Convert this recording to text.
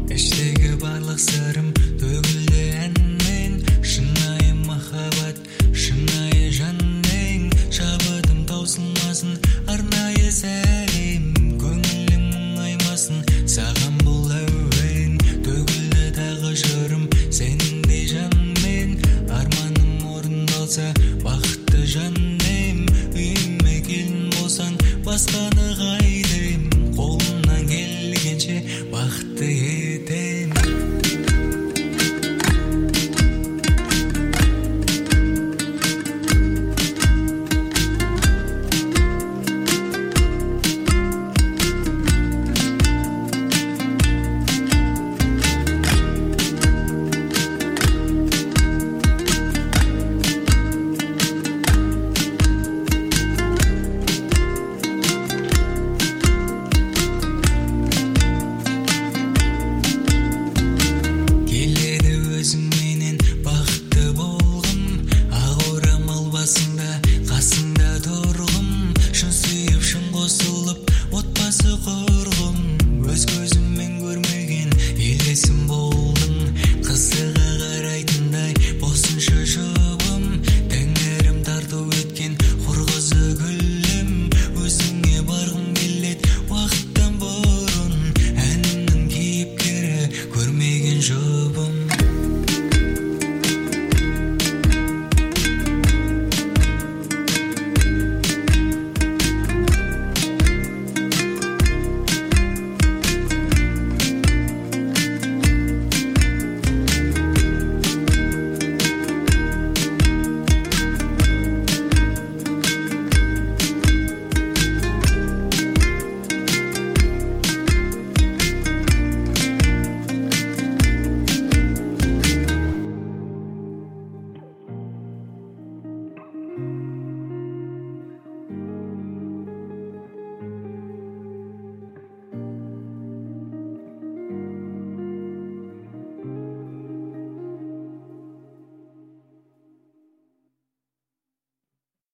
Іштегі барлық сырым төгілді әнмен. Шынайы махаббат, шынайы жанмен. Шабытым таусылмасын, арнайы сәлем. Көңілім мұңаймасын, саған бұл әуен. Төгілді тағы жырым сеніңдей жанмен. Арманым орындалса бақытты жаным. Үйіме келін болсаң басқаны қайдым. Қолымнан келгенше бақытты етем.